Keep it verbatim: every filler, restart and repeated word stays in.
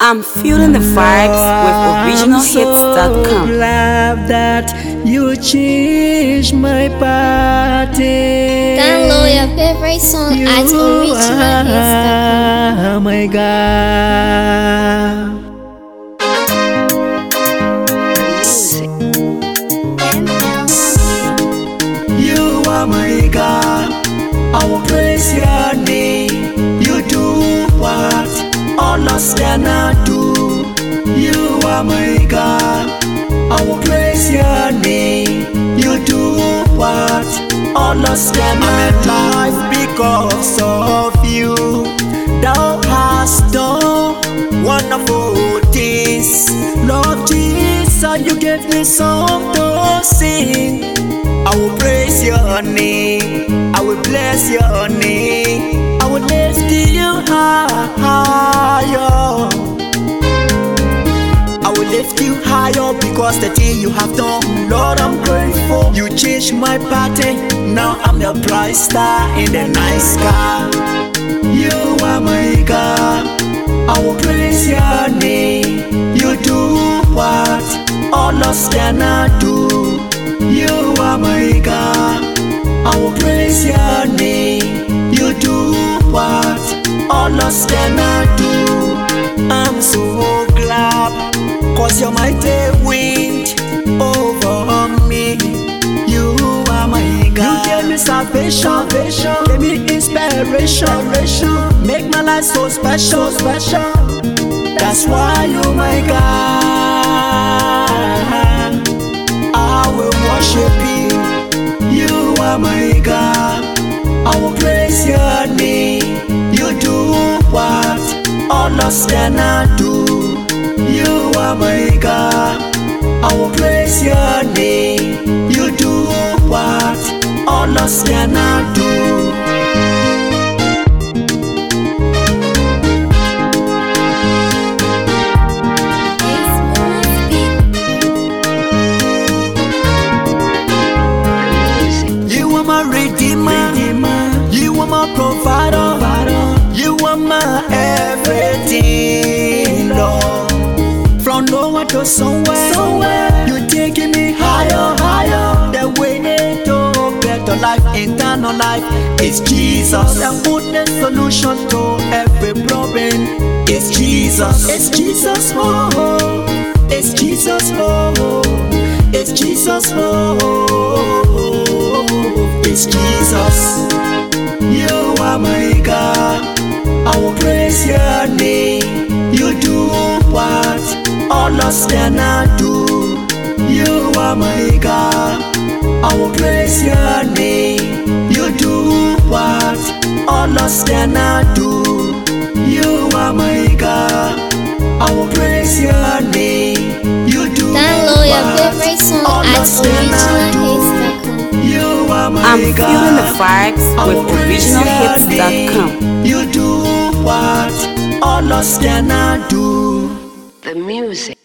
I'm feeling the vibes with original hits dot com. I'm so glad that you changed my party. Download your favorite song You at original hits dot com. are my God. You are my God. I will praise your name. You do what others cannot do. You are my God. I will praise your name. You do what others cannot do. I'm alive because of you. Thou hast done wonderful things. Lord Jesus, you gave me song to sing. I will praise your name. I will bless your name. I will lift you higher. I will lift you higher because the thing you have done, Lord, I'm grateful. You changed my pattern. Now I'm the bright star in the night sky. You are my God. I will praise your name. You do what others cannot do. You are my God. I will praise your name. You do what others cannot do. I'm so glad, cause you're mighty wind over me. You are my God. You gave me salvation, salvation. Gave me inspiration, make my life so special, special. That's why you're my God. I will worship you. You are my God. I will praise your name. You do what others cannot do. You are my God. I will praise your name. You do what others cannot do. Redeemer, you are my provider, you are my everything, Lord. From nowhere to somewhere, somewhere. You're taking me higher, higher. The way to better life, eternal life is Jesus. The goodness solution to every problem is Jesus. It's Jesus, oh, oh. It's Jesus, oh, oh. It's Jesus, oh, oh. It's Jesus. You are my God. I will praise your name. You do what others cannot do. You are my God. I will praise your name. You do what others cannot do. You are my God. I will praise your name. You do Download your favorite song at original hits dot com. You are my I'm God. feeling the vibes with original hits dot com. You do what others cannot do. The music.